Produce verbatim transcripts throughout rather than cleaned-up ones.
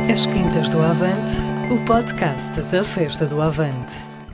As Quintas do Avante, o podcast da Festa do Avante.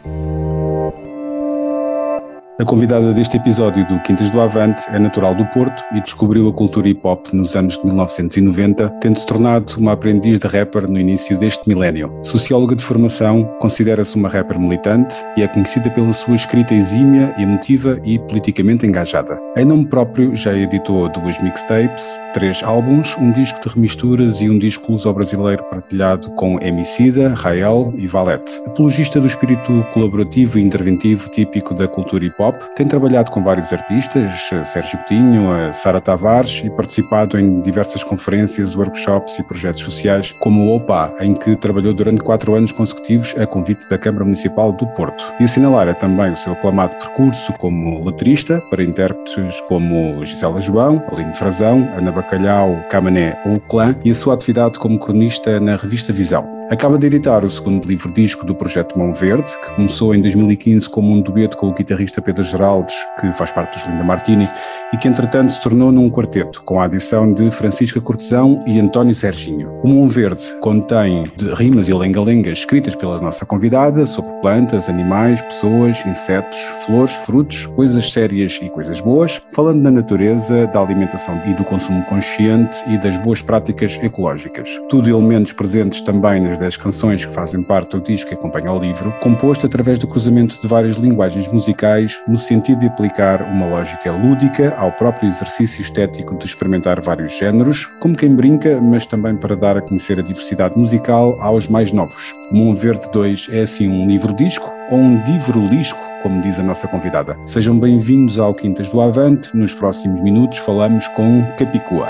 A convidada deste episódio do Quintas do Avante é natural do Porto e descobriu a cultura hip-hop nos anos de mil novecentos e noventa, tendo-se tornado uma aprendiz de rapper no início deste milénio. Socióloga de formação, considera-se uma rapper militante e é conhecida pela sua escrita exímia, emotiva e politicamente engajada. Em nome próprio, já editou duas mixtapes, três álbuns, um disco de remisturas e um disco luso-brasileiro partilhado com Emicida, Rael e Valete. Apologista do espírito colaborativo e interventivo típico da cultura hip-hop, tem trabalhado com vários artistas, Sérgio Coutinho, Sara Tavares, e participado em diversas conferências, workshops e projetos sociais, como o OPA, em que trabalhou durante quatro anos consecutivos a convite da Câmara Municipal do Porto. E assinalar também o seu aclamado percurso como letrista para intérpretes como Gisela João, Aline Frazão, Ana Bacalhau, Camané ou o Clã, e a sua atividade como cronista na revista Visão. Acaba de editar o segundo livro-disco do projeto Mão Verde, que começou em dois mil e quinze como um dueto com o guitarrista Pedro Geraldes, que faz parte dos Linda Martini, e que entretanto se tornou num quarteto, com a adição de Francisca Cortesão e António Serginho. O Mão Verde contém rimas e lenga-lengas escritas pela nossa convidada sobre plantas, animais, pessoas, insetos, flores, frutos, coisas sérias e coisas boas, falando da natureza, da alimentação e do consumo consciente e das boas práticas ecológicas. Tudo elementos presentes também nas das canções que fazem parte do disco que acompanha o livro, composto através do cruzamento de várias linguagens musicais no sentido de aplicar uma lógica lúdica ao próprio exercício estético de experimentar vários géneros, como quem brinca, mas também para dar a conhecer a diversidade musical aos mais novos. O Mão Verde dois é assim um livro-disco ou um livro-lisco, como diz a nossa convidada. Sejam bem-vindos ao Quintas do Avante. Nos próximos minutos falamos com Capicua.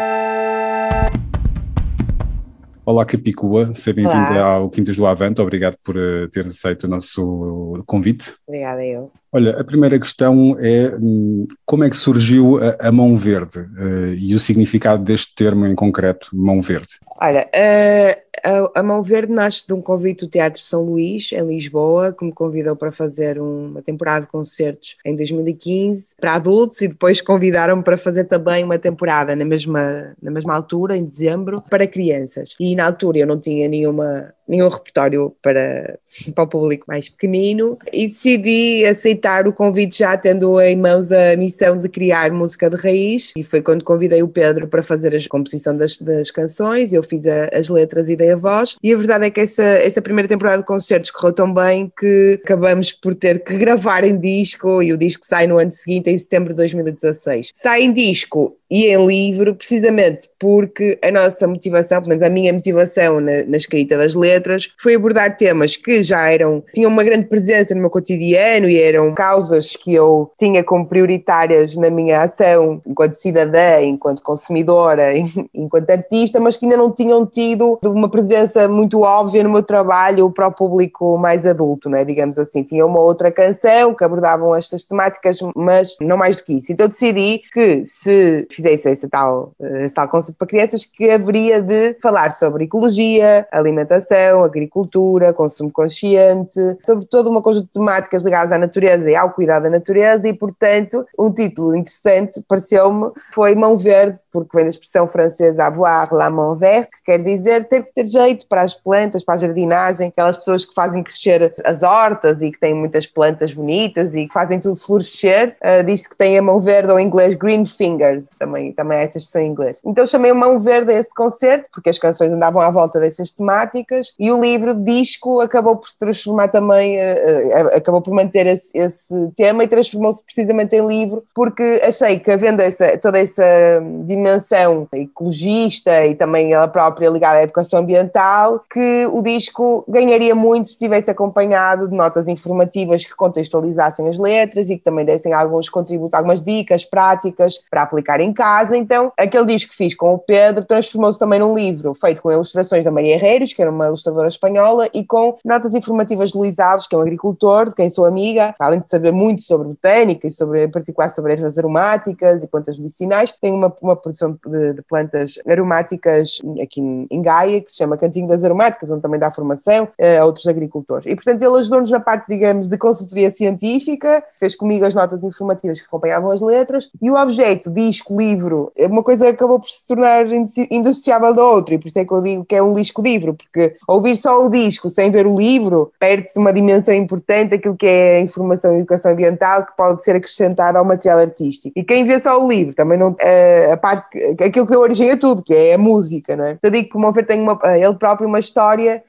Olá Capicua, seja bem-vinda ao Quintas do Avante, obrigado por uh, ter aceito o nosso convite. Obrigada eu. Olha, a primeira questão é hum, como é que surgiu a, a Mão Verde uh, e o significado deste termo em concreto, Mão Verde? Olha, uh, a, a Mão Verde nasce de um convite do Teatro São Luís, em Lisboa, que me convidou para fazer uma temporada de concertos em dois mil e quinze para adultos e depois convidaram-me para fazer também uma temporada na mesma, na mesma altura, em dezembro, para crianças. E na altura eu não tinha nenhuma, nenhum repertório para, para o público mais pequenino e decidi aceitar o convite já tendo em mãos a missão de criar música de raiz, e foi quando convidei o Pedro para fazer a composição das, das canções. Eu fiz a, as letras e dei a voz, e a verdade é que essa, essa primeira temporada de concertos correu tão bem que acabamos por ter que gravar em disco, e o disco sai no ano seguinte, em setembro de dois mil e dezasseis. Sai em disco e em livro precisamente porque a nossa motivação, pelo menos a minha motivação na, na escrita das letras, foi abordar temas que já eram, tinham uma grande presença no meu cotidiano e eram causas que eu tinha como prioritárias na minha ação enquanto cidadã, enquanto consumidora, enquanto artista, mas que ainda não tinham tido uma presença muito óbvia no meu trabalho para o público mais adulto, não é? Digamos assim. Tinha uma outra canção que abordavam estas temáticas, mas não mais do que isso. Então decidi que se fizesse esse tal, esse tal conceito para crianças, que haveria de falar sobre ecologia, alimentação, agricultura, consumo consciente, sobre toda uma conjunto de temáticas ligadas à natureza e ao cuidado da natureza, e portanto um título interessante pareceu-me foi Mão Verde, porque vem da expressão francesa avoir la main verte, que quer dizer ter que ter jeito para as plantas, para a jardinagem, aquelas pessoas que fazem crescer as hortas e que têm muitas plantas bonitas e que fazem tudo florescer, uh, diz-se que tem a mão verde, ou em inglês green fingers, também, também é essa expressão em inglês. Então chamei Mão Verde a esse concerto, porque as canções andavam à volta dessas temáticas, e o livro, disco, acabou por se transformar também, uh, uh, acabou por manter esse, esse tema e transformou-se precisamente em livro, porque achei que havendo essa, toda essa dimensão ecologista e também ela própria ligada à educação ambiental, que o disco ganharia muito se estivesse acompanhado de notas informativas que contextualizassem as letras e que também dessem alguns contributos, algumas dicas práticas para aplicar em casa. Então, aquele disco que fiz com o Pedro transformou-se também num livro feito com ilustrações da Maria Herreiros, que era uma ilustradora espanhola, e com notas informativas de Luís Alves, que é um agricultor, de quem sou amiga, além de saber muito sobre botânica e sobre, em particular sobre ervas aromáticas e plantas medicinais. Tem uma, uma produção de, de plantas aromáticas aqui em Gaia, que se chama Cantinho das Aromáticas, onde também dá formação a outros agricultores. E, portanto, ele ajudou-nos na parte, digamos, de consultoria científica, fez comigo as notas informativas que acompanhavam as letras, e o objeto, disco, livro, uma coisa acabou por se tornar indissociável da outra, e por isso é que eu digo que é um disco-livro, porque ouvir só o disco sem ver o livro, perde-se uma dimensão importante daquilo que é a informação e educação ambiental que pode ser acrescentada ao material artístico. E quem vê só o livro, também não, a, a parte, aquilo que deu origem a tudo, que é a música, não é? Então eu digo que o Monfer tem uma, ele próprio uma história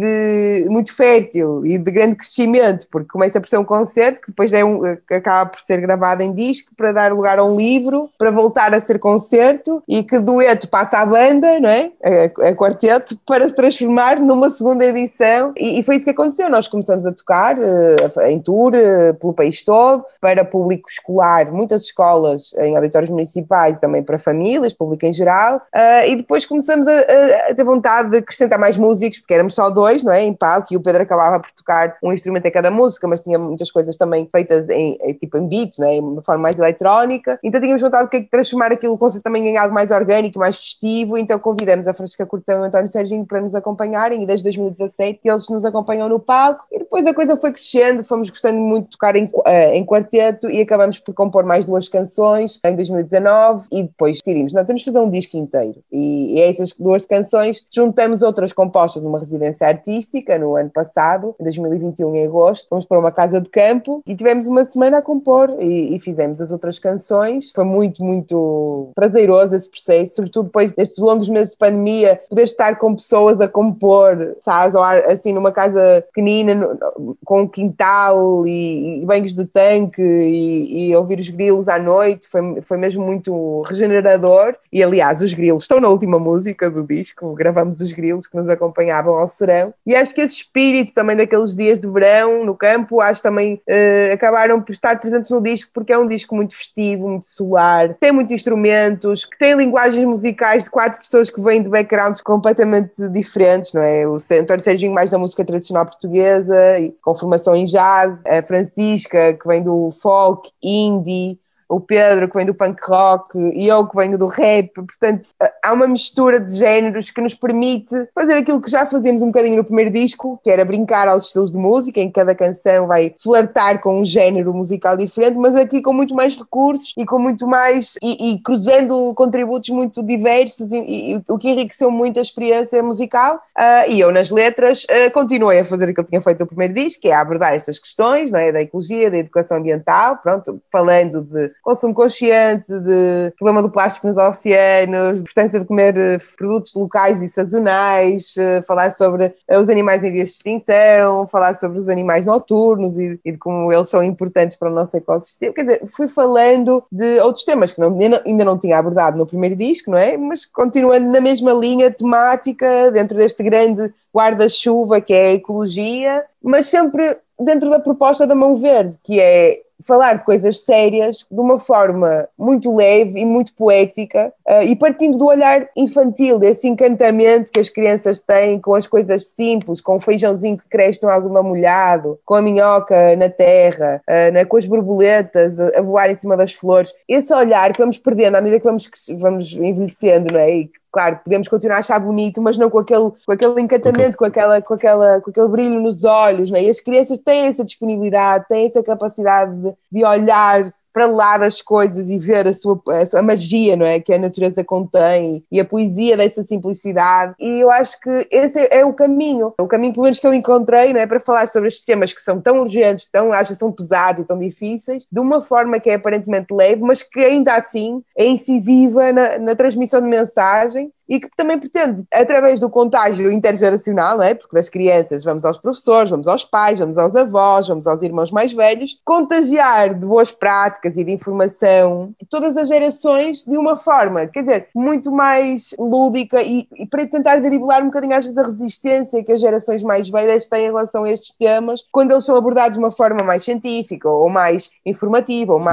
de, muito fértil e de grande crescimento, porque começa por ser um concerto que depois é um, que acaba por ser gravado em disco para dar lugar a um livro, para voltar a ser concerto, e que dueto passa à banda, não é? A, a quarteto, para se transformar numa segunda edição, e, e foi isso que aconteceu. Nós começamos a tocar uh, em tour uh, pelo país todo, para público escolar, muitas escolas em auditórios municipais e também para famílias, público em geral, uh, e depois começamos a, a, a ter vontade de acrescentar mais músicos, porque éramos só dois, não é, em palco, e o Pedro acabava por tocar um instrumento em cada música, mas tinha muitas coisas também feitas em, em tipo em beats, não é, de forma mais eletrónica, então tínhamos vontade de transformar aquilo, o conceito também em algo mais orgânico, mais festivo, então convidamos a Francisca Cortão e o António Serginho para nos acompanharem, e desde dois mil e dezassete eles nos acompanham no palco, e depois a coisa foi crescendo, fomos gostando muito de tocar em, uh, em quarteto, e acabamos por compor mais duas canções em dois mil e dezanove, e depois decidimos, não, temos que fazer um disco inteiro, e, e essas duas canções juntamos outras compostas numa residência artística no ano passado, em dois mil e vinte e um, em agosto, fomos para uma casa de campo e tivemos uma semana a compor e, e fizemos as outras canções. Foi muito, muito prazeroso esse processo, sobretudo depois destes longos meses de pandemia, poder estar com pessoas a compor, sabes, ou assim numa casa pequenina, no, com um quintal e, e banhos de tanque e, e ouvir os grilos à noite, foi, foi mesmo muito regenerador. E aliás, os grilos estão na última música do disco, gravamos os grilos que nos acompanhavam ao serão. E acho que esse espírito também daqueles dias de verão no campo, acho que também uh, acabaram por estar presentes no disco, porque é um disco muito festivo, muito solar, tem muitos instrumentos, que tem linguagens musicais de quatro pessoas que vêm de backgrounds completamente diferentes, não é? O António Serginho mais da música tradicional portuguesa, e com formação em jazz, a Francisca que vem do folk, indie, o Pedro que vem do punk rock e eu que venho do rap, portanto há uma mistura de géneros que nos permite fazer aquilo que já fazíamos um bocadinho no primeiro disco, que era brincar aos estilos de música, em que cada canção vai flertar com um género musical diferente, mas aqui com muito mais recursos e com muito mais, e, e cruzando contributos muito diversos, e, e, o que enriqueceu muito a experiência musical. Uh, e eu nas letras uh, continuei a fazer aquilo que tinha feito no primeiro disco, que é abordar estas questões, não é? Da ecologia, da educação ambiental, pronto, falando de consumo consciente, de problema do plástico nos oceanos, de importância de comer produtos locais e sazonais, falar sobre os animais em vias de extinção, falar sobre os animais noturnos e, e de como eles são importantes para o nosso ecossistema. Quer dizer, fui falando de outros temas que não, ainda não tinha abordado no primeiro disco, não é? Mas continuando na mesma linha temática, dentro deste grande guarda-chuva que é a ecologia, mas sempre dentro da proposta da Mão Verde, que é falar de coisas sérias de uma forma muito leve e muito poética, uh, e partindo do olhar infantil, desse encantamento que as crianças têm com as coisas simples, com o feijãozinho que cresce no algodão molhado, com a minhoca na terra, uh, né, com as borboletas a, a voar em cima das flores. Esse olhar que vamos perdendo à medida que vamos, vamos envelhecendo, não é? E, claro, podemos continuar a achar bonito, mas não com aquele, com aquele encantamento, com, aquela, com, aquela, com aquele brilho nos olhos, não é? E as crianças têm essa disponibilidade, têm essa capacidade de, de olhar para lá das coisas e ver a sua a, sua, a magia, não é? Que a natureza contém e a poesia dessa simplicidade. E eu acho que esse é, é o caminho, o caminho pelo menos que eu encontrei, não é? Para falar sobre estes temas que são tão urgentes, tão, acho, tão pesados e tão difíceis, de uma forma que é aparentemente leve, mas que ainda assim é incisiva na, na transmissão de mensagem, e que também pretende, através do contágio intergeracional, não é? Porque das crianças vamos aos professores, vamos aos pais, vamos aos avós, vamos aos irmãos mais velhos, contagiar de boas práticas e de informação todas as gerações de uma forma, quer dizer, muito mais lúdica, e, e para tentar driblar um bocadinho às vezes a resistência que as gerações mais velhas têm em relação a estes temas, quando eles são abordados de uma forma mais científica, ou mais informativa, ou mais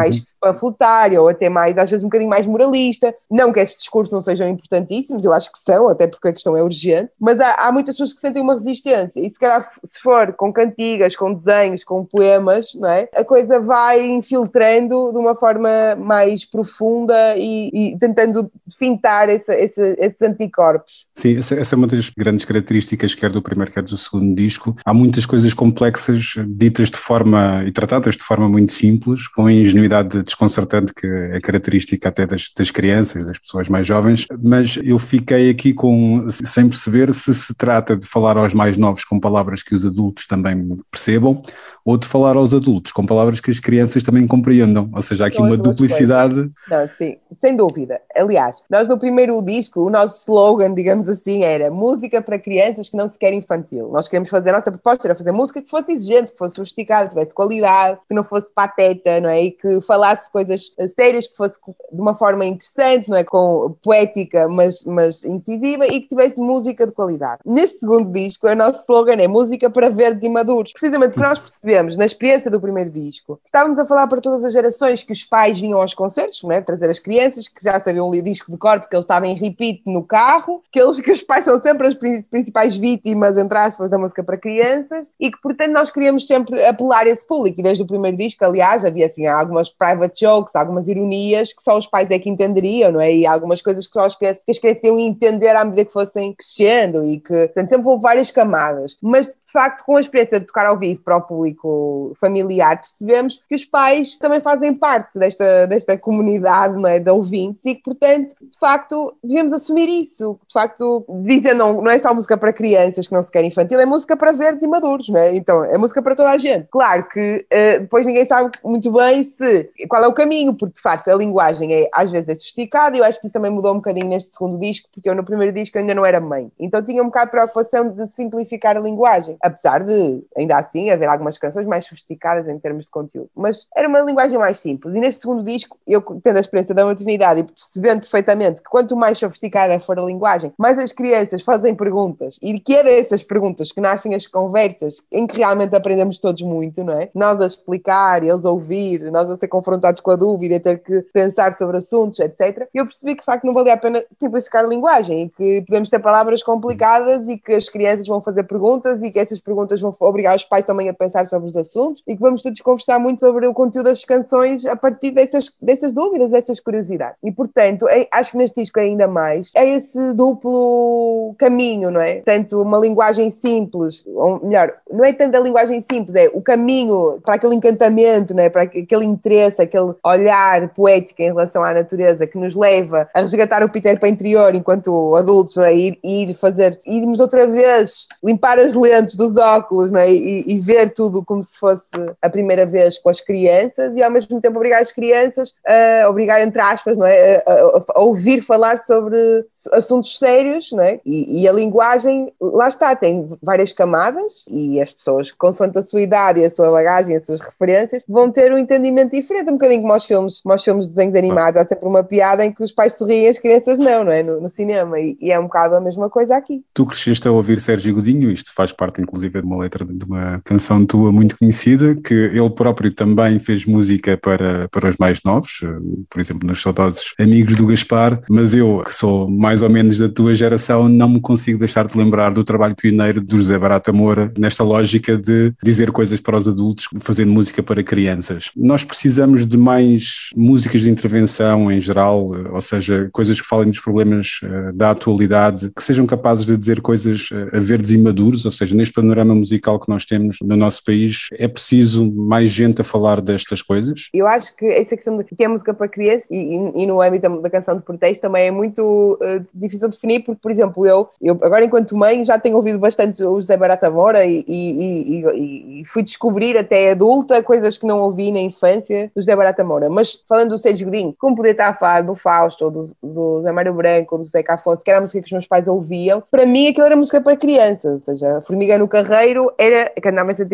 panfletária ou até mais, às vezes um bocadinho mais moralista. Não que esses discursos não sejam importantíssimos, eu acho que são, até porque a questão é urgente, mas há, há muitas pessoas que sentem uma resistência e se calhar se for com cantigas, com desenhos, com poemas, não é? A coisa vai infiltrando de uma forma mais profunda e, e tentando fintar esse, esse, esses anticorpos. Sim, essa, essa é uma das grandes características, quer do primeiro, quer do segundo disco. Há muitas coisas complexas, ditas de forma e tratadas de forma muito simples, com a ingenuidade desconcertante que é característica até das, das crianças, das pessoas mais jovens, mas eu fiquei aqui com, sem perceber se se trata de falar aos mais novos com palavras que os adultos também percebam, ou de falar aos adultos com palavras que as crianças também compreendam, ou seja, há aqui uma duplicidade. Coisas. Não, sim, sem dúvida. Aliás, nós no primeiro disco, o nosso slogan, digamos assim, era música para crianças que não se quer infantil. Nós queremos fazer, a nossa proposta era fazer música que fosse exigente, que fosse sofisticada, que tivesse qualidade, que não fosse pateta, não é? E que falasse coisas sérias, que fosse de uma forma interessante, não é? Com poética, mas, mas incisiva, e que tivesse música de qualidade. Neste segundo disco, o nosso slogan é música para verdes e maduros. Precisamente porque nós percebemos, na experiência do primeiro disco, que estávamos a falar para todas as gerações, que os pais vinham aos concertos, não é? Trazer as crianças, que já sabiam ler disco de cor, porque eles estavam em repeat no carro, que, eles, que os pais são sempre as principais vítimas, entre aspas, da música para crianças, e que, portanto, nós queríamos sempre apelar a esse público. E desde o primeiro disco, aliás, havia assim, algumas private jokes, algumas ironias que só os pais é que entenderiam, não é? E algumas coisas que só as crianças, que as crianças iam entender à medida que fossem crescendo, e que, portanto, sempre houve várias camadas. Mas, de facto, com a experiência de tocar ao vivo para o público familiar, percebemos que os pais também fazem parte desta, desta comunidade, não é? De ouvintes, e que, portanto, de facto, devemos assumir isso. De facto, dizendo, não, não é só música para crianças que não se quer infantil, é música para verdes e maduros, não é? Então, é música para toda a gente. Claro que uh, depois ninguém sabe muito bem se, qual é o caminho, porque, de facto, a linguagem é, às vezes é sofisticada, e eu acho que isso também mudou um bocadinho neste segundo disco, porque eu no primeiro disco ainda não era mãe. Então tinha um bocado de preocupação de simplificar a linguagem, apesar de, ainda assim, haver algumas canções mais sofisticadas em termos de conteúdo. Mas era uma linguagem mais simples. E neste segundo disco, eu tendo a experiência da maternidade e percebendo perfeitamente que quanto mais sofisticada for a linguagem, mais as crianças fazem perguntas, e que é dessas perguntas que nascem as conversas em que realmente aprendemos todos muito, não é? Nós a explicar, eles a ouvir, nós a ser confrontados com a dúvida, a ter que pensar sobre assuntos, etcétera. Eu percebi que, de facto, não valia a pena simplificar a linguagem e que podemos ter palavras complicadas e que as crianças vão fazer perguntas e que essas perguntas vão obrigar os pais também a pensar sobre os assuntos e que vamos todos conversar muito sobre o conteúdo das canções a partir dessas, dessas dúvidas, dessas curiosidades. E, portanto, é, acho que neste disco ainda mais é esse duplo caminho, não é? Tanto uma linguagem simples, ou melhor, não é tanto a linguagem simples, é o caminho para aquele encantamento, não é? Para aquele interesse, aquele olhar poético em relação à natureza que nos leva a resgatar o Peter Pan interior enquanto adultos, não é? Ir, ir fazer, irmos outra vez limpar as lentes dos óculos, não é? E, e ver tudo como se fosse a primeira vez com as crianças e ao mesmo tempo obrigar as crianças a obrigar, entre aspas, não é? A, a, a ouvir falar sobre assuntos sérios, não é? E, e a linguagem, lá está, tem várias camadas e as pessoas, consoante a sua idade e a sua bagagem, as suas referências, vão ter um entendimento diferente, um bocadinho como aos filmes, como aos filmes de desenhos animados, há sempre uma piada em que os pais se riem e as crianças não, não é? No, no cinema, e, e é um bocado a mesma coisa aqui. Tu cresceste a ouvir Sérgio Godinho, isto faz parte inclusive de uma letra de uma canção tua muito conhecida, que ele próprio também fez música para, para os mais novos, por exemplo, nos saudosos Amigos do Gaspar, mas eu, que sou mais ou menos da tua geração, não me consigo deixar de lembrar do trabalho pioneiro do José Barata Moura, nesta lógica de dizer coisas para os adultos, fazendo música para crianças. Nós precisamos de mais músicas de intervenção em geral, ou seja, coisas que falem dos problemas uh, da atualidade, que sejam capazes de dizer coisas uh, a verdes e maduros, ou seja, neste panorama musical que nós temos no nosso país, é preciso mais gente a falar destas coisas? Eu acho que essa questão de que é música para crianças e, e, e no âmbito da canção de protesto também é muito uh, difícil de definir, porque, por exemplo, eu, eu agora enquanto mãe já tenho ouvido bastante o José Barata Moura e, e, e, e fui descobrir até adulta coisas que não ouvi na infância do José Barata Moura, mas falando do Sérgio Godinho, como poder estar a falar do Fausto ou do, do Zé Mário Branco ou do Zeca Afonso, que era a música que os meus pais ouviam, para mim aquilo era música para crianças, ou seja, a Formiga no Carreiro era, que andava em sentido contrário,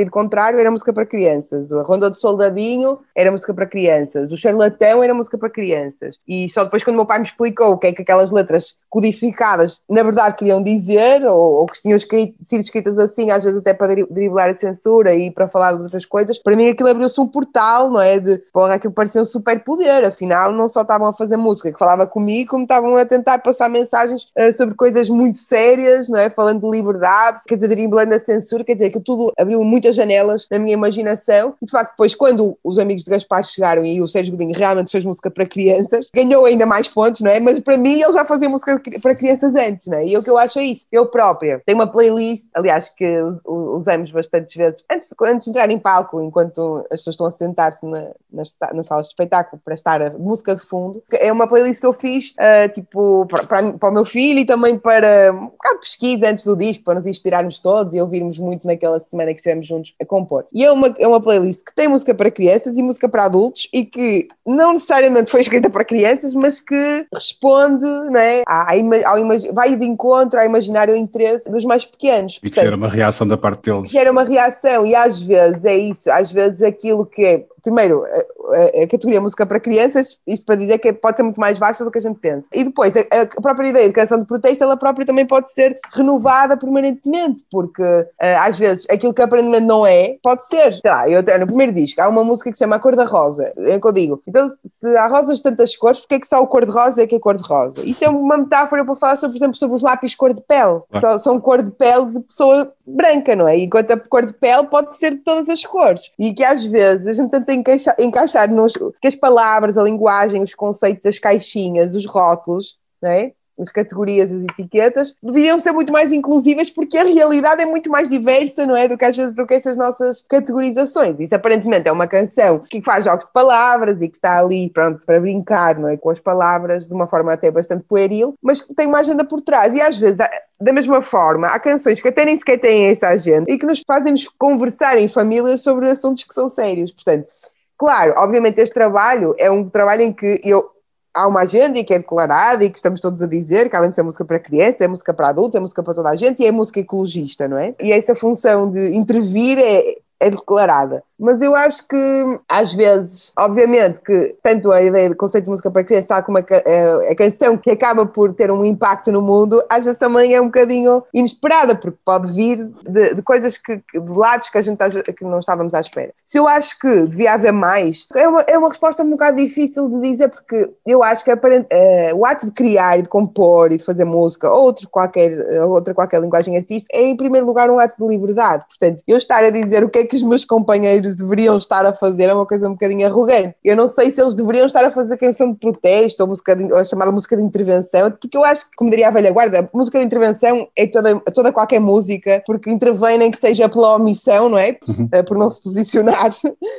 Diário era música para crianças, a Ronda do Soldadinho era música para crianças, o Charlatão era música para crianças. E só depois quando o meu pai me explicou o que é que aquelas letras codificadas na verdade queriam dizer, ou, ou que tinham escrito, sido escritas assim, às vezes até para driblar a censura e para falar de outras coisas, para mim aquilo abriu-se um portal, não é? De, porra, aquilo parecia um super poder, afinal não só estavam a fazer música que falava comigo, como estavam a tentar passar mensagens uh, sobre coisas muito sérias, não é? Falando de liberdade, quer dizer, driblando a censura, quer dizer, que tudo abriu muitas janelas na minha imaginação, e de facto depois quando os amigos de Gaspar chegaram e o Sérgio Godinho realmente fez música para crianças, ganhou ainda mais pontos, não é? Mas para mim ele já fazia música para crianças antes, não é? E o que eu acho é isso, eu própria tenho uma playlist, aliás, que usamos bastantes vezes, antes de, antes de entrar em palco, enquanto as pessoas estão a sentar-se na, nas, nas salas de espetáculo para estar a música de fundo, é uma playlist que eu fiz, uh, tipo, para, para, para o meu filho e também para um bocado de pesquisa antes do disco, para nos inspirarmos todos e ouvirmos muito naquela semana que estivemos juntos a compor. E é uma, é uma playlist que tem música para crianças e música para adultos e que não necessariamente foi escrita para crianças, mas que responde, não é, à, ao, vai de encontro ao imaginário e interesse dos mais pequenos. E que gera uma reação da parte deles. Gera uma reação e às vezes é isso, às vezes aquilo que é, primeiro, a, a categoria música para crianças, isto para dizer que pode ser muito mais vasta do que a gente pensa. E depois, a, a própria ideia de canção de protesto, ela própria também pode ser renovada permanentemente, porque às vezes aquilo que aparentemente não é, pode ser. Sei lá, eu no primeiro disco há uma música que se chama A Cor da Rosa, é o que eu digo. Então, se há rosas de tantas cores, porque é que só o cor-de-rosa é que é cor-de-rosa? Isso é uma metáfora para falar, sobre, por exemplo, sobre os lápis cor de pele. Ah. Só, são cor de pele de pessoa branca, não é? Enquanto a cor de pele pode ser de todas as cores. E que às vezes a gente tenta encaixar, encaixar nos, que as palavras, a linguagem, os conceitos, as caixinhas, os rótulos, não é? As categorias, as etiquetas, deveriam ser muito mais inclusivas porque a realidade é muito mais diversa, não é? Do que às vezes do que essas nossas categorizações. Isso aparentemente é uma canção que faz jogos de palavras e que está ali, pronto, para brincar, não é? Com as palavras de uma forma até bastante pueril, mas que tem uma agenda por trás. E às vezes, da mesma forma, há canções que até nem sequer têm essa agenda e que nos fazem-nos conversar em família sobre assuntos que são sérios. Portanto, claro, obviamente este trabalho é um trabalho em que eu... há uma agenda e que é declarada e que estamos todos a dizer que além de ser música para criança, é música para adultos, é música para toda a gente e é música ecologista, não é? E essa função de intervir é, é declarada. Mas eu acho que, às vezes, obviamente que tanto a ideia do conceito de música para criança, tal como a, a, a canção que acaba por ter um impacto no mundo, às vezes também é um bocadinho inesperada, porque pode vir de, de coisas, que, de lados que a gente que não estávamos à espera. Se eu acho que devia haver mais, é uma, é uma resposta um bocado difícil de dizer, porque eu acho que aparent, uh, o ato de criar e de compor e de fazer música, ou outro qualquer, outra qualquer linguagem artística, é em primeiro lugar um ato de liberdade. Portanto, eu estar a dizer o que é que os meus companheiros deveriam estar a fazer é uma coisa um bocadinho arrogante. Eu não sei se eles deveriam estar a fazer canção de protesto ou, música de, ou a chamada música de intervenção, porque eu acho que, como diria a velha guarda, a música de intervenção é toda, toda qualquer música, porque intervém nem que seja pela omissão, não é? Uhum. Por não se posicionar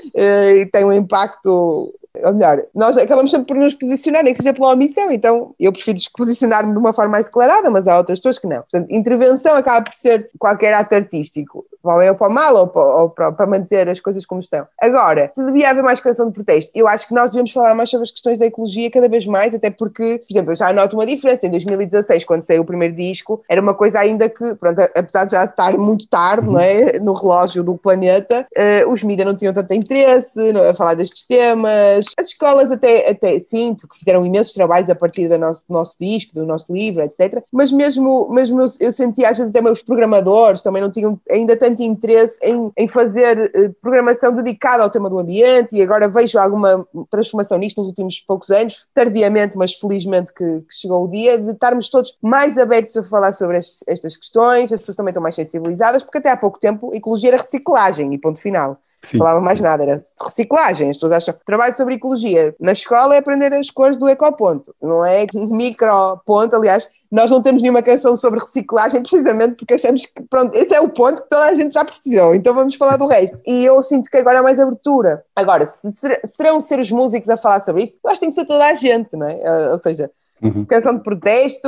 e tem um impacto... Ou melhor, nós acabamos sempre por nos posicionar, nem que seja pela omissão, então eu prefiro posicionar-me de uma forma mais declarada, mas há outras pessoas que não. Portanto, intervenção acaba por ser qualquer ato artístico, para o bem ou para o mal, ou, para, ou para, para manter as coisas como estão. Agora, se devia haver mais canção de protesto, eu acho que nós devemos falar mais sobre as questões da ecologia cada vez mais, até porque, por exemplo, eu já noto uma diferença. Em dois mil e dezasseis, quando saiu o primeiro disco, era uma coisa ainda que, pronto, apesar de já estar muito tarde, uhum. não é, no relógio do planeta, uh, os mídias não tinham tanto interesse não, a falar destes temas. As escolas até, até sim, porque fizeram imensos trabalhos a partir do nosso, do nosso disco, do nosso livro, etcétera. Mas mesmo, mesmo eu, eu sentia, às vezes, também os programadores também não tinham ainda tanto interesse em, em fazer uh, programação dedicada ao tema do ambiente, e agora vejo alguma transformação nisto nos últimos poucos anos, tardiamente, mas felizmente que, que chegou o dia, de estarmos todos mais abertos a falar sobre estes, estas questões. As pessoas também estão mais sensibilizadas, porque até há pouco tempo ecologia era reciclagem e ponto final. Sim. Falava mais nada, era reciclagem. As pessoas acham que trabalho sobre ecologia na escola é aprender as cores do ecoponto, não é microponto. Aliás, nós não temos nenhuma canção sobre reciclagem precisamente porque achamos que, pronto, esse é o ponto que toda a gente já percebeu, então vamos falar do resto. E eu sinto que agora há mais abertura. Agora, se, serão ser os músicos a falar sobre isso? Eu acho que tem que ser toda a gente, não é? Ou seja, uhum. canção de protesto,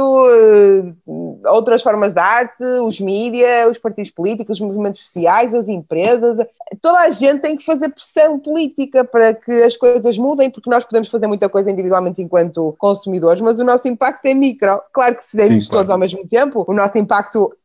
outras formas de arte, os mídias, os partidos políticos, os movimentos sociais, as empresas, toda a gente tem que fazer pressão política para que as coisas mudem, porque nós podemos fazer muita coisa individualmente enquanto consumidores, mas o nosso impacto é micro. Claro que se fizermos todos ao mesmo tempo, o nosso impacto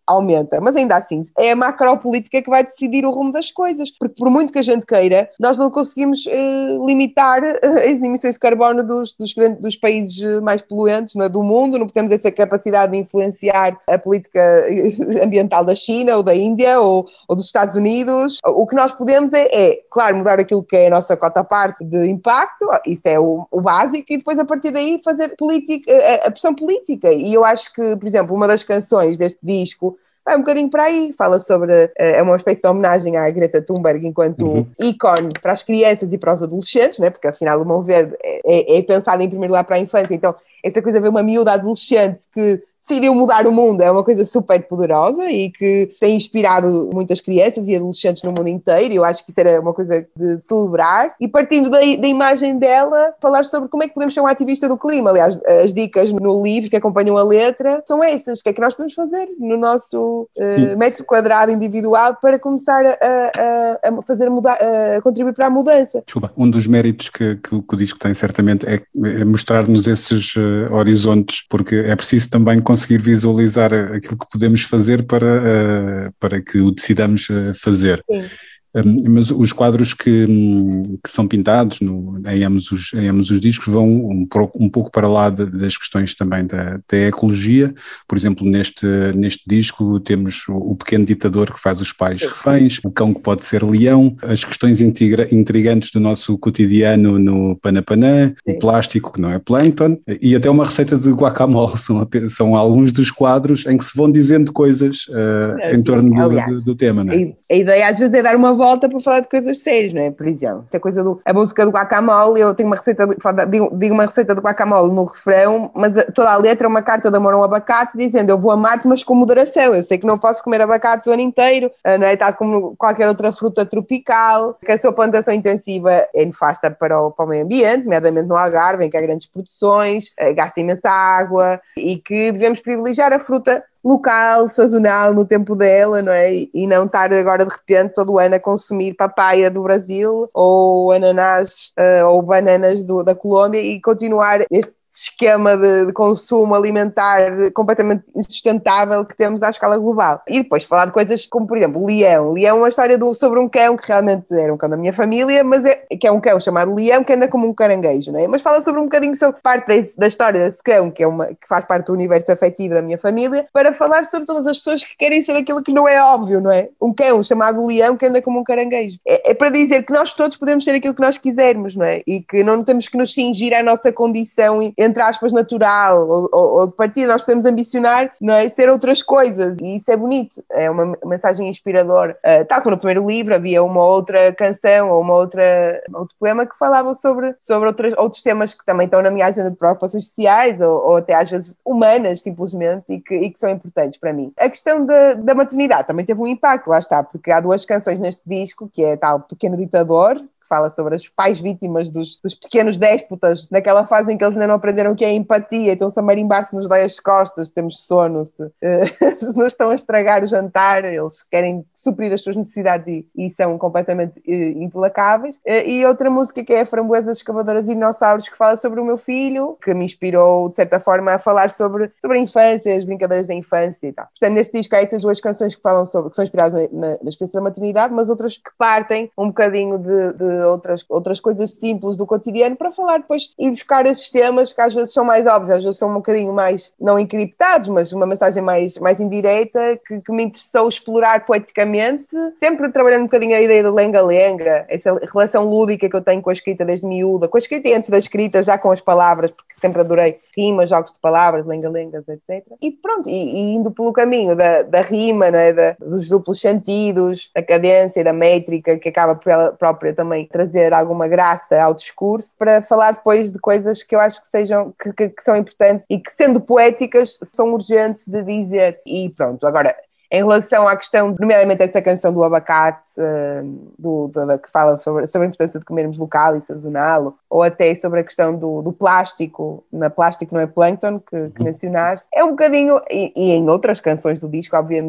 aumenta, mas ainda assim é a macropolítica que vai decidir o rumo das coisas, porque por muito que a gente queira, nós não conseguimos uh, limitar uh, as emissões de carbono dos, dos, dos países mais poluentes, né, do mundo, não temos essa capacidade de influenciar a política ambiental da China ou da Índia ou, ou dos Estados Unidos. O que nós podemos é, é, claro, mudar aquilo que é a nossa cota-parte de impacto, isso é o, o básico, e depois a partir daí fazer política, a, a pressão política. E eu acho que, por exemplo, uma das canções deste disco vai um bocadinho para aí, fala sobre, é uma espécie de homenagem à Greta Thunberg enquanto uhum. ícone para as crianças e para os adolescentes, né? Porque afinal o Mão Verde é, é pensado em primeiro lugar para a infância, então essa coisa de ver uma miúda adolescente que decidiu mudar o mundo é uma coisa super poderosa e que tem inspirado muitas crianças e adolescentes no mundo inteiro, e eu acho que isso era uma coisa de celebrar, e partindo da, da imagem dela, falar sobre como é que podemos ser um ativista do clima. Aliás, as dicas no livro que acompanham a letra são essas, o que é que nós podemos fazer no nosso uh, metro quadrado individual para começar a, a, a fazer mudar, a contribuir para a mudança. Desculpa, um dos méritos que, que, que o disco tem certamente é, é mostrar-nos esses uh, horizontes, porque é preciso também conseguir visualizar aquilo que podemos fazer para, uh, para que o decidamos uh, fazer. Sim. Um, mas os quadros que, que são pintados no, em, ambos os, em ambos os discos vão um, um pouco para lá de, das questões também da, da ecologia. Por exemplo, neste, neste disco temos o, o pequeno ditador que faz os pais reféns, o cão que pode ser leão, as questões intriga, intrigantes do nosso cotidiano no Panapanã, o plástico que não é plâncton, e até uma receita de guacamole. São, são alguns dos quadros em que se vão dizendo coisas uh, é, em torno do, do, do tema. Não é? A ideia às vezes é dar uma volta para falar de coisas sérias, não é? Por exemplo, essa coisa do, a música do guacamole, eu tenho uma receita, de, digo, digo uma receita de guacamole no refrão, mas toda a letra é uma carta de amor a um abacate dizendo eu vou amar-te, mas com moderação, eu sei que não posso comer abacate o ano inteiro, não é? Tal como qualquer outra fruta tropical, que a sua plantação intensiva é nefasta para o, para o meio ambiente, nomeadamente no Algarve, em que há grandes produções, gasta imensa água, e que devemos privilegiar a fruta local, sazonal, no tempo dela, não é? E não estar agora de repente todo o ano a consumir papaya do Brasil ou ananás uh, ou bananas do, da Colômbia, e continuar este esquema de, de consumo alimentar completamente insustentável que temos à escala global. E depois falar de coisas como, por exemplo, Leão. Leão é uma história do, sobre um cão que realmente era um cão da minha família, mas é, que é um cão chamado Leão que anda como um caranguejo, não é? Mas fala sobre um bocadinho sobre parte desse, da história desse cão, que, é uma, que faz parte do universo afetivo da minha família, para falar sobre todas as pessoas que querem ser aquilo que não é óbvio, não é? Um cão chamado Leão que anda como um caranguejo. É, é para dizer que nós todos podemos ser aquilo que nós quisermos, não é? E que não temos que nos cingir à nossa condição e entre aspas, natural ou, ou, ou de partida, nós podemos ambicionar, não é, ser outras coisas, e isso é bonito, é uma mensagem inspiradora. Uh, tal como no primeiro livro havia uma outra canção ou uma outra, outro poema que falava sobre, sobre outras, outros temas que também estão na minha agenda de preocupações sociais ou, ou até às vezes humanas, simplesmente, e que, e que são importantes para mim. A questão da, da maternidade também teve um impacto, lá está, porque há duas canções neste disco, que é tal Pequeno Ditador, que fala sobre as pais vítimas dos, dos pequenos déspotas, naquela fase em que eles ainda não aprenderam o que é empatia, estão-se a marimbar-se nos dói as costas, temos sono, se, uh, se não estão a estragar o jantar, eles querem suprir as suas necessidades e, e são completamente uh, implacáveis. Uh, e outra música que é a Framboesas Escavadoras de Dinossauros, que fala sobre o meu filho, que me inspirou, de certa forma, a falar sobre, sobre a infância, as brincadeiras da infância e tal. Portanto, neste disco há essas duas canções que falam sobre, que são inspiradas na, na, na experiência da maternidade, mas outras que partem um bocadinho de, de Outras, outras coisas simples do cotidiano para falar depois e buscar esses temas que às vezes são mais óbvios, às vezes são um bocadinho mais, não encriptados, mas uma mensagem mais, mais indireta que, que me interessou explorar poeticamente, sempre trabalhando um bocadinho a ideia do lenga-lenga, essa relação lúdica que eu tenho com a escrita desde miúda, com a escrita e antes da escrita, já com as palavras, porque sempre adorei rimas, jogos de palavras, lenga-lengas, etcétera. E pronto, e, e indo pelo caminho da, da rima, não é? da, dos duplos sentidos, da cadência, da métrica, que acaba por ela própria também trazer alguma graça ao discurso, para falar depois de coisas que eu acho que sejam que, que, que são importantes e que, sendo poéticas, são urgentes de dizer. E pronto, agora, em relação à questão, nomeadamente essa canção do abacate, uh, do, do, que fala sobre, sobre a importância de comermos local e sazonal, ou até sobre a questão do, do plástico, na Plástico Não é Plâncton, que, que mencionaste, é um bocadinho, e, e em outras canções do disco, obviamente,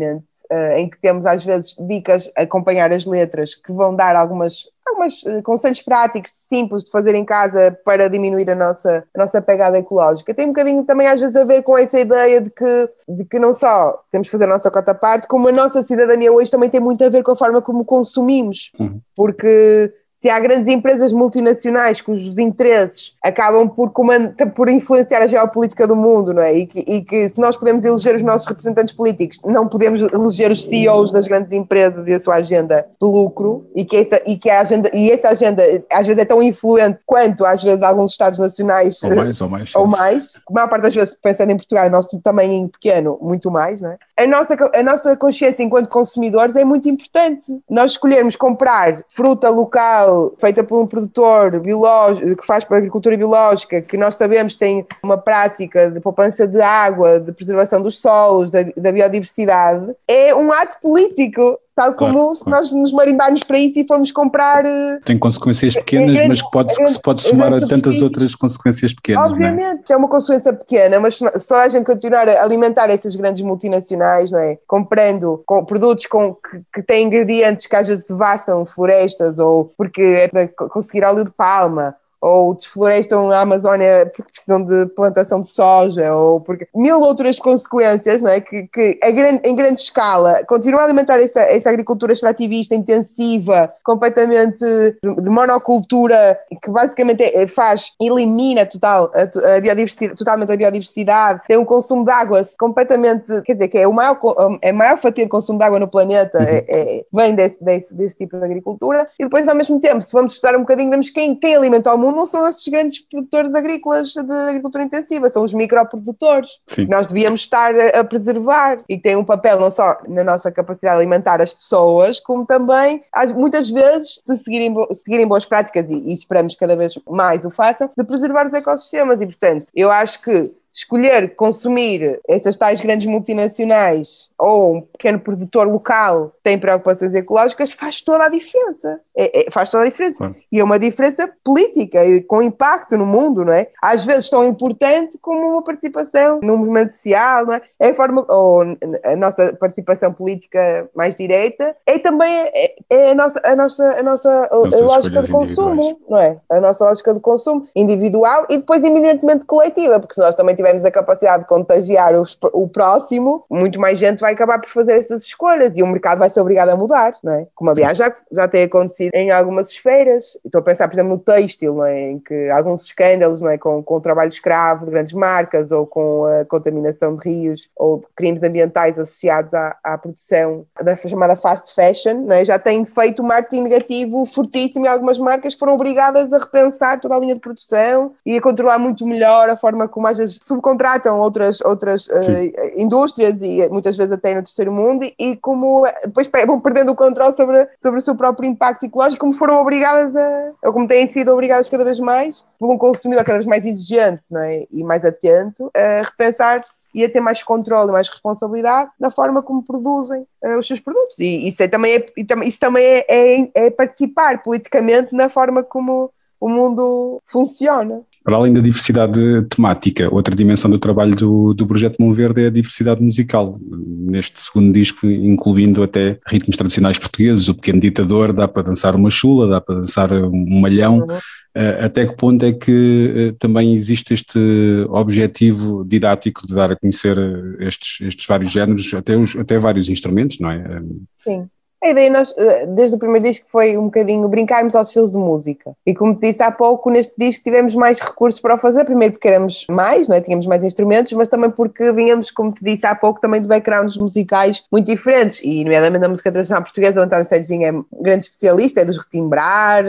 uh, em que temos às vezes dicas a acompanhar as letras que vão dar algumas, algumas uh, conselhos práticos, simples de fazer em casa para diminuir a nossa, a nossa pegada ecológica. Tem um bocadinho também às vezes a ver com essa ideia de que, de que não só temos que fazer a nossa cota à parte, como a nossa cidadania hoje também tem muito a ver com a forma como consumimos, uhum. porque se há grandes empresas multinacionais cujos interesses acabam por, comand- por influenciar a geopolítica do mundo, não é? E que, e que se nós podemos eleger os nossos representantes políticos, não podemos eleger os C E Os das grandes empresas e a sua agenda de lucro, e que essa, e que a agenda, e essa agenda às vezes é tão influente quanto às vezes alguns Estados nacionais ou mais, ou mais, ou mais, a maior parte das vezes, pensando em Portugal, nosso tamanho pequeno, muito mais, não é? A nossa, a nossa consciência enquanto consumidores é muito importante. Nós escolhermos comprar fruta local feita por um produtor biológico, que faz para a agricultura biológica, que nós sabemos tem uma prática de poupança de água, de preservação dos solos, da, da biodiversidade, é um ato político, tal como claro, se claro. nós nos marimbarmos para isso e formos comprar... Tem consequências pequenas, grande, mas que, pode, grande, que se pode somar a tantas outras consequências pequenas. Obviamente, não é? É uma consequência pequena, mas se toda a gente continuar a alimentar essas grandes multinacionais, não é? Comprando com, produtos com, que, que têm ingredientes que às vezes devastam florestas, ou porque é para conseguir óleo de palma, ou desflorestam a Amazónia porque precisam de plantação de soja, ou porque mil outras consequências, não é? que, que a grande, em grande escala continua a alimentar essa, essa agricultura extrativista, intensiva, completamente de monocultura, que basicamente é, faz, elimina total, a, a biodiversidade, totalmente a biodiversidade, tem um consumo de água completamente, quer dizer, que é o maior, é a maior fatia de consumo de água no planeta, uhum. é, é, vem desse, desse, desse tipo de agricultura, e depois ao mesmo tempo, se vamos estudar um bocadinho, vemos quem, quem alimenta o mundo não são esses grandes produtores agrícolas de agricultura intensiva, são os microprodutores que nós devíamos estar a, a preservar e que têm um papel não só na nossa capacidade de alimentar as pessoas, como também, muitas vezes, se seguirem, seguirem boas práticas, e, e esperamos cada vez mais o façam, de preservar os ecossistemas. E, portanto, eu acho que escolher consumir essas tais grandes multinacionais ou um pequeno produtor local que tem preocupações ecológicas faz toda a diferença. É, é, faz toda a diferença. Claro. E é uma diferença política, com impacto no mundo, não é? Às vezes tão importante como uma participação num movimento social, não é? É a forma, ou a nossa participação política mais direita, é também é, é a nossa, a nossa, a nossa a lógica de consumo, não é? A nossa lógica de consumo individual e depois eminentemente coletiva, porque se nós também tivermos a capacidade de contagiar os, o próximo, muito mais gente vai acabar por fazer essas escolhas e o mercado vai ser obrigado a mudar, não é? Como aliás já, já tem acontecido em algumas esferas. Estou a pensar, por exemplo, no têxtil, não é? Em que alguns escândalos, não é? com, com o trabalho escravo de grandes marcas ou com a contaminação de rios ou crimes ambientais associados à, à produção da chamada fast fashion, não é? Já têm feito um marketing negativo fortíssimo e algumas marcas foram obrigadas a repensar toda a linha de produção e a controlar muito melhor a forma como às vezes subcontratam outras, outras uh, indústrias e muitas vezes até no terceiro mundo e, e como depois vão perdendo o controle sobre, sobre o seu próprio impacto ecológico, como foram obrigadas a, ou como têm sido obrigadas cada vez mais por um consumidor cada vez mais exigente, não é? E mais atento a repensar e a ter mais controle, mais responsabilidade na forma como produzem uh, os seus produtos. E isso, é, também, é, isso também é, é, é participar politicamente na forma como o mundo funciona. Para além da diversidade temática, outra dimensão do trabalho do, do Projeto Mão Verde é a diversidade musical. Neste segundo disco, incluindo até ritmos tradicionais portugueses, o Pequeno Ditador, dá para dançar uma chula, dá para dançar um malhão. Uhum. Até que ponto é que também existe este objetivo didático de dar a conhecer estes, estes vários géneros, até, os, até vários instrumentos, não é? Sim. A ideia, nós, desde o primeiro disco, foi um bocadinho brincarmos aos estilos de música. E como te disse há pouco, neste disco tivemos mais recursos para o fazer. Primeiro porque éramos mais, não é? Tínhamos mais instrumentos, mas também porque vinhamos, como te disse há pouco, também de backgrounds musicais muito diferentes. E, nomeadamente, a música tradicional portuguesa, o António Serginho é um grande especialista, é dos retimbrar.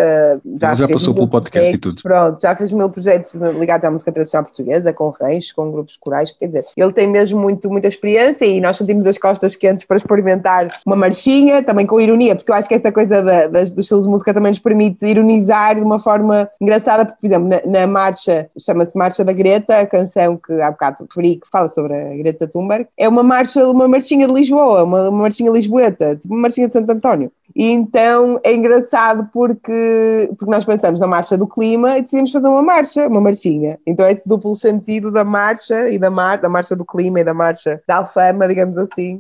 Uh, já já passou pelo podcast e tudo. Pronto, já fez mil projetos ligados à música tradicional portuguesa, com reis, com grupos corais. Quer dizer, ele tem mesmo muito, muita experiência e nós sentimos as costas quentes para experimentar uma marchinha, também com ironia, porque eu acho que essa coisa da, das, dos estilos de música também nos permite ironizar de uma forma engraçada, porque, por exemplo, na, na marcha, chama-se Marcha da Greta, a canção que há bocado referi, que fala sobre a Greta Thunberg, é uma marcha, uma marchinha de Lisboa, uma, uma marchinha lisboeta, tipo uma marchinha de Santo António. E então é engraçado porque, porque nós pensamos na marcha do clima e decidimos fazer uma marcha, uma marchinha. Então é esse duplo sentido da marcha e da, mar, da marcha do clima e da marcha da Alfama, digamos assim, uhum.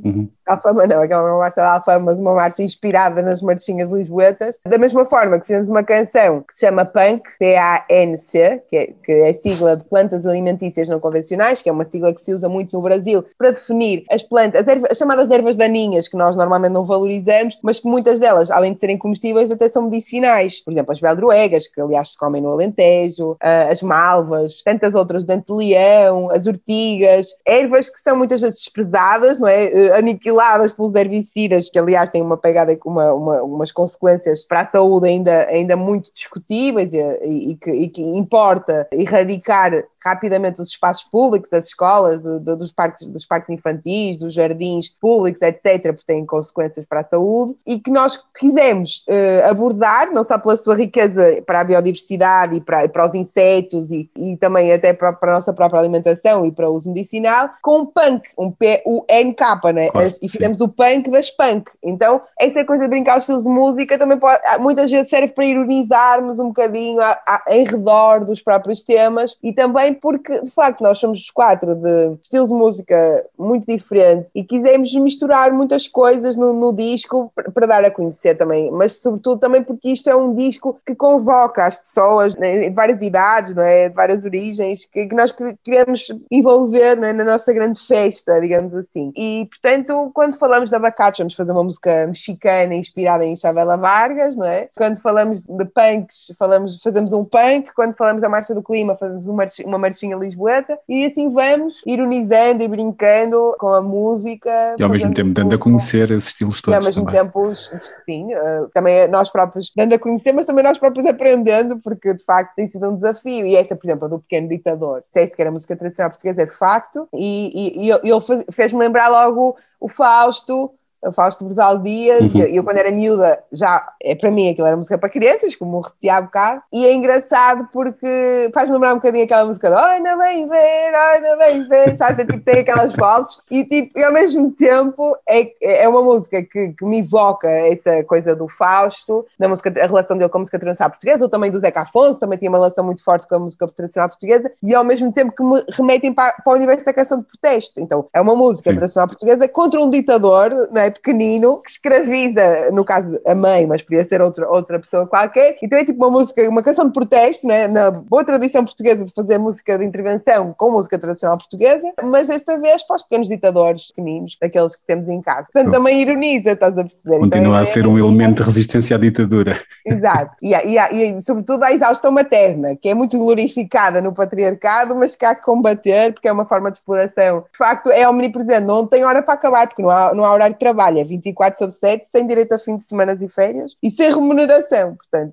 Alfama não, aquela não é uma marcha da Alfama, mas uma marcha inspirada nas marchinhas lisboetas. Da mesma forma que fizemos uma canção que se chama Punk, P A N C, que é, que é a sigla de Plantas Alimentícias Não Convencionais, que é uma sigla que se usa muito no Brasil para definir as plantas, as, ervas, as chamadas ervas daninhas, que nós normalmente não valorizamos, mas que muitas delas, além de serem comestíveis, até são medicinais. Por exemplo, as beldroegas, que aliás se comem no Alentejo, as malvas, tantas outras, o dente-de-leão, as ortigas, ervas que são muitas vezes desprezadas, não é? Aniquiladas pelos herbicidas, que aliás têm uma pegada com uma, uma, umas consequências para a saúde ainda, ainda muito discutíveis e, e, e, que, e que importa erradicar rapidamente os espaços públicos, das escolas, do, do, dos, parques, dos parques infantis, dos jardins públicos, etcétera, porque têm consequências para a saúde, e que nós quisemos uh, abordar, não só pela sua riqueza para a biodiversidade e para, para os insetos e, e também até para, para a nossa própria alimentação e para o uso medicinal, com um punk, um P U N K, né? Claro, e fizemos sim. o punk das punk. Então, essa coisa de brincar os estilos de música também pode, muitas vezes serve para ironizarmos um bocadinho a, a, em redor dos próprios temas, e também porque, de facto, nós somos os quatro de estilos de música muito diferentes e quisemos misturar muitas coisas no, no disco para, para dar a conhecer também, mas sobretudo também porque isto é um disco que convoca as pessoas, né, de várias idades, não é? De várias origens, que, que nós queremos envolver, né, na nossa grande festa, digamos assim. E, portanto, quando falamos de abacates, vamos fazer uma música mexicana inspirada em Chavela Vargas, não é? Quando falamos de punks, falamos, fazemos um punk. Quando falamos da Marcha do Clima, fazemos uma, uma marchinha lisboeta. E assim vamos, ironizando e brincando com a música. E ao mesmo tempo dando a conhecer esses estilos todos. E ao mesmo também. tempo, sim, uh, também nós próprios dando a conhecer, mas também nós próprios aprendendo, porque de facto tem sido um desafio. E essa, por exemplo, a do Pequeno Ditador, disseste que era música tradicional portuguesa, é de facto, e, e, e ele fez-me lembrar logo o Fausto, o Fausto Bordal Dias, uhum. eu, eu quando era miúda, já, é para mim aquilo era música para crianças, como repeti há bocado, e é engraçado porque faz-me lembrar um bocadinho aquela música de Olha bem ver, olha bem ver, sabe, tipo, tem aquelas vozes, e tipo, e ao mesmo tempo é, é uma música que, que me evoca essa coisa do Fausto, da música, a relação dele com a música tradicional portuguesa, ou também do Zeca Afonso, também tinha uma relação muito forte com a música tradicional portuguesa, e ao mesmo tempo que me remetem para, para o universo da canção de protesto. Então, é uma música Sim. tradicional portuguesa contra um ditador, não é? Pequenino, que escraviza, no caso a mãe, mas podia ser outra, outra pessoa qualquer. Então é tipo uma música, uma canção de protesto, né? Na boa tradição portuguesa de fazer música de intervenção com música tradicional portuguesa, mas desta vez para os pequenos ditadores pequeninos, daqueles que temos em casa. Portanto, Pronto. também ironiza, estás a perceber? Continua então, a ser é, um é, elemento de resistência à ditadura. Exato. E, e, e, e sobretudo a exaustão materna, que é muito glorificada no patriarcado, mas que há que combater, porque é uma forma de exploração. De facto, é omnipresente, não tem hora para acabar, porque não há, não há horário de trabalho. É vinte e quatro sobre sete, sem direito a fim de semana e férias e sem remuneração, portanto.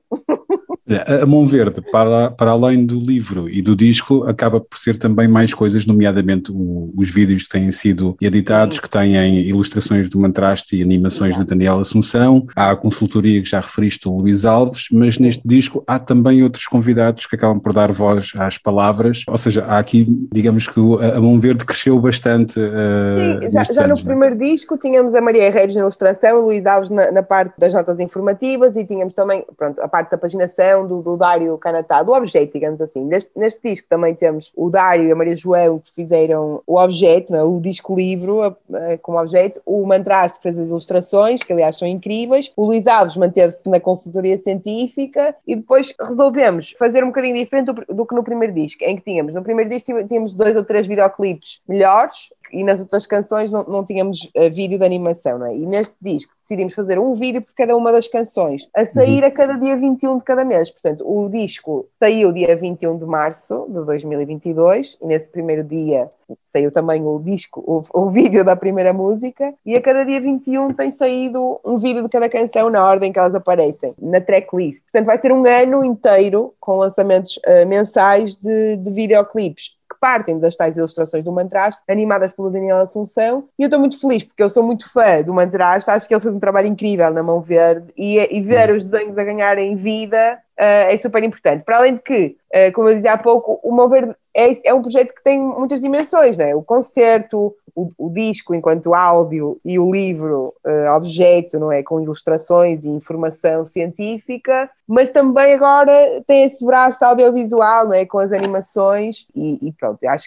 A Mão Verde, para, para além do livro e do disco, acaba por ser também mais coisas, nomeadamente o, os vídeos que têm sido editados, Sim. que têm ilustrações do Mantraste e animações Exato. de Daniel Assunção, há a consultoria que já referiste, o Luís Alves, mas Sim. neste disco há também outros convidados que acabam por dar voz às palavras, ou seja, há aqui, digamos que a Mão Verde cresceu bastante. Uh, Sim, já, já anos, no primeiro disco tínhamos a Maria Herreiros na ilustração, o Luís Alves na, na parte das notas informativas, e tínhamos também, pronto, a parte da paginação do, do Dário Canatá, do objeto, digamos assim. Neste, neste disco também temos o Dário e a Maria João que fizeram o objeto, não, o disco-livro a, a, como objeto, o Mantraste que fez as ilustrações, que aliás são incríveis, o Luís Alves manteve-se na consultoria científica, e depois resolvemos fazer um bocadinho diferente do, do que no primeiro disco, em que tínhamos, no primeiro disco tínhamos dois ou três videoclipes melhores, e nas outras canções não, não tínhamos uh, vídeo de animação, não é? E neste disco decidimos fazer um vídeo por cada uma das canções, a sair uhum. a cada dia vinte e um de cada mês. Portanto, o disco saiu dia vinte e um de março de dois mil e vinte e dois, e nesse primeiro dia saiu também o disco, o, o vídeo da primeira música, e a cada dia vinte e um tem saído um vídeo de cada canção na ordem que elas aparecem, na tracklist. Portanto, vai ser um ano inteiro com lançamentos uh, mensais de, de videoclipes, que partem das tais ilustrações do Mantraste, animadas pelo Daniel Assunção, e eu estou muito feliz, porque eu sou muito fã do Mantraste, acho que ele fez um trabalho incrível na Mão Verde, e, e ver os desenhos a ganharem vida uh, é super importante. Para além de que, uh, como eu dizia há pouco, o Mão Verde é, é um projeto que tem muitas dimensões, não é? O concerto, o, o disco enquanto áudio e o livro uh, objeto, não é? Com ilustrações e informação científica, mas também agora tem esse braço audiovisual, não é? Com as animações, e, e pronto, eu acho que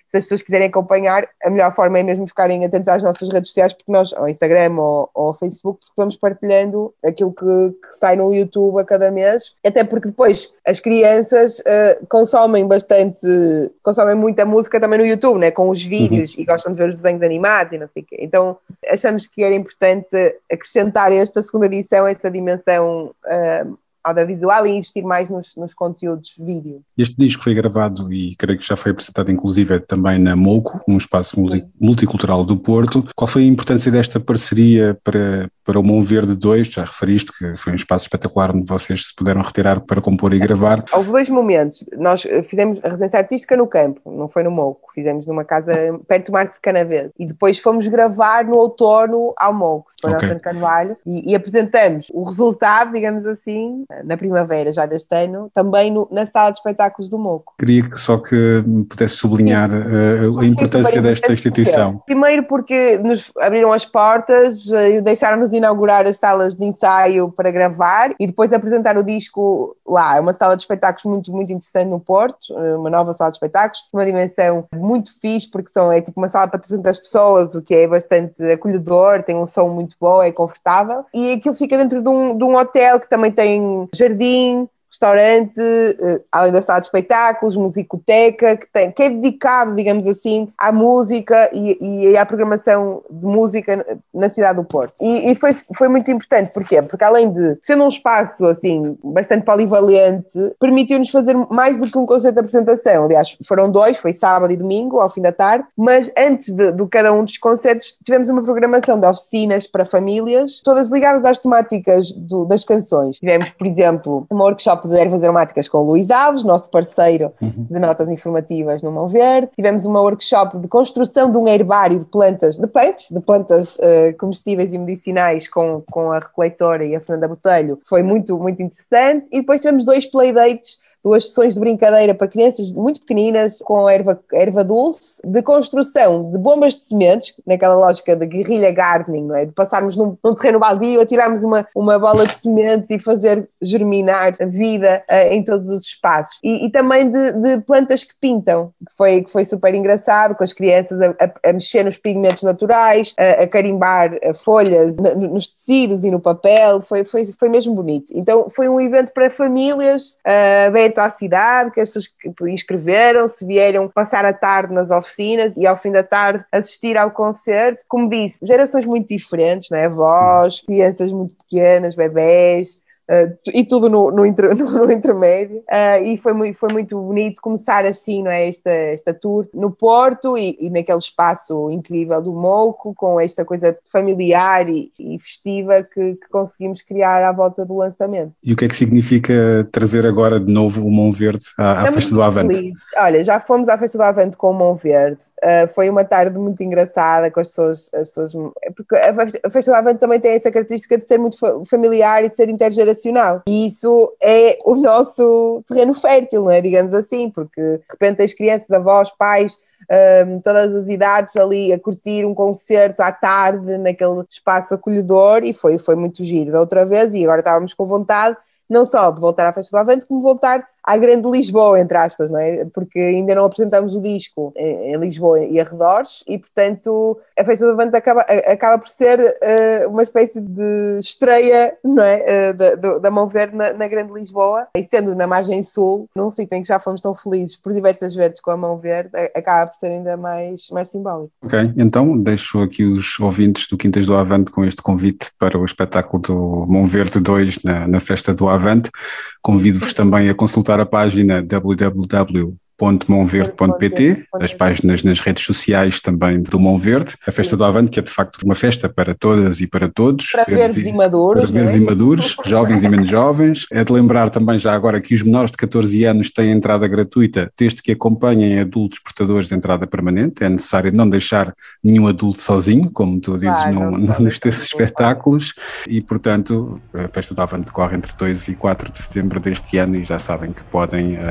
se as pessoas quiserem acompanhar, a melhor forma é mesmo ficarem atentos às nossas redes sociais, porque nós, ao Instagram ou ao Facebook, porque vamos partilhando aquilo que, que sai no YouTube a cada mês, até porque depois as crianças uh, consomem bastante, consomem muita música também no YouTube, né, com os vídeos, uhum. e gostam de ver os desenhos animados e não sei o quê. Então achamos que era importante acrescentar esta segunda edição, esta dimensão uh, audiovisual e investir mais nos, nos conteúdos vídeo. Este disco foi gravado e creio que já foi apresentado inclusive também na Moco, um espaço multi, multicultural do Porto. Qual foi a importância desta parceria para, para o Mão Verde dois? Já referiste que foi um espaço espetacular onde vocês se puderam retirar para compor e gravar. Houve dois momentos. Nós fizemos a residência artística no campo, não foi no Moco. Fizemos numa casa perto do Marco de Canaveses. E depois fomos gravar no outono ao Moco, para okay. Santo Carvalho, e, e apresentamos o resultado, digamos assim, na primavera já deste ano, também no, na sala de espetáculos do Moco. Queria que só que me pudesse sublinhar uh, a importância desta instituição. Primeiro porque nos abriram as portas e deixaram-nos inaugurar as salas de ensaio para gravar e depois apresentar o disco lá. É uma sala de espetáculos muito, muito interessante no Porto, uma nova sala de espetáculos, uma dimensão muito fixe, porque são, é tipo uma sala para trezentas pessoas, o que é bastante acolhedor, tem um som muito bom, é confortável, e aquilo fica dentro de um, de um hotel que também tem jardim, restaurante, além da sala de espetáculos, musicoteca, que, tem, que é dedicado, digamos assim, à música e, e à programação de música na cidade do Porto. E, e foi, foi muito importante, porquê? Porque além de ser um espaço, assim, bastante polivalente, permitiu-nos fazer mais do que um concerto de apresentação. Aliás, foram dois, foi sábado e domingo, ao fim da tarde, mas antes de, de cada um dos concertos tivemos uma programação de oficinas para famílias, todas ligadas às temáticas do, das canções. Tivemos, por exemplo, uma workshop de ervas aromáticas com o Luís Alves, nosso parceiro uhum. de notas informativas no Mão Verde. Tivemos uma workshop de construção de um herbário de plantas, de peixes, de plantas uh, comestíveis e medicinais com, com a recoletora e a Fernanda Botelho. Foi muito, muito interessante. E depois tivemos dois playdates, duas sessões de brincadeira para crianças muito pequeninas com erva, erva dulce, de construção de bombas de sementes, naquela lógica de guerrilha gardening, não é? De passarmos num, num terreno baldio, atirarmos uma, uma bola de sementes e fazer germinar a vida uh, em todos os espaços. E, e também de, de plantas que pintam, que foi, que foi super engraçado, com as crianças a, a, a mexer nos pigmentos naturais, a, a carimbar a folhas na, nos tecidos e no papel, foi, foi, foi mesmo bonito. Então foi um evento para famílias, uh, bem à cidade, que as pessoas inscreveram-se, vieram passar a tarde nas oficinas e ao fim da tarde assistir ao concerto. Como disse, gerações muito diferentes, não é? Avós, crianças muito pequenas, bebés, Uh, e tudo no, no, inter, no, no intermédio, uh, e foi muito, foi muito bonito começar assim, não é, esta, esta tour no Porto e, e naquele espaço incrível do Moco, com esta coisa familiar e, e festiva que, que conseguimos criar à volta do lançamento. E o que é que significa trazer agora de novo o Mão Verde à, à Festa do Avante? Feliz. Olha, já fomos à Festa do Avante com o Mão Verde, uh, foi uma tarde muito engraçada com as pessoas, as pessoas porque a Festa do Avante também tem essa característica de ser muito familiar e de ser intergeracional. E isso é o nosso terreno fértil, não é? Digamos assim, porque de repente as crianças, avós, pais, um, todas as idades ali a curtir um concerto à tarde naquele espaço acolhedor e foi, foi muito giro da outra vez e agora estávamos com vontade não só de voltar à Festa do Avante, como voltar à grande Lisboa, entre aspas, não é? Porque ainda não apresentamos o disco em, em Lisboa e arredores e, portanto, a Festa do Avante acaba, acaba por ser uh, uma espécie de estreia, não é? Uh, da, do, da Mão Verde na, na grande Lisboa, e sendo na margem sul, num sítio em que já fomos tão felizes por diversas verdes com a Mão Verde, acaba por ser ainda mais, mais simbólico. Ok, então deixo aqui os ouvintes do Quintas do Avante com este convite para o espetáculo do Mão Verde dois na, na Festa do Avante. Convido-vos também a consultar a página w w w ponto mão verde ponto p t, as páginas nas redes sociais também do Mão Verde, a Festa do Avante, que é de facto uma festa para todas e para todos. Para verdes, verdes e maduros. Para verdes é? e maduros, jovens e menos jovens. É de lembrar também já agora que os menores de catorze anos têm entrada gratuita, desde que acompanhem adultos portadores de entrada permanente. É necessário não deixar nenhum adulto sozinho, como tu dizes ah, no, no, nos teus espetáculos, e portanto a Festa do Avante decorre entre dois e quatro de setembro deste ano e já sabem que podem uh,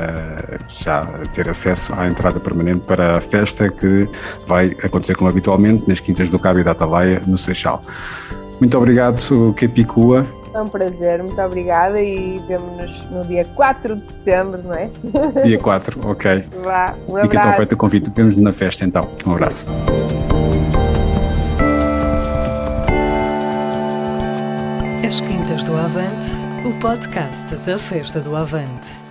já ter acesso à entrada permanente para a festa que vai acontecer como habitualmente nas Quintas do Cabo e da Atalaia, no Seixal. Muito obrigado, Capicua. É um prazer, muito obrigada e vemo-nos no dia quatro de setembro, não é? Dia quatro, ok. Vá, um abraço. Fica então feito o convite. Vemos-nos na festa então. Um abraço. As Quintas do Avante, o podcast da Festa do Avante.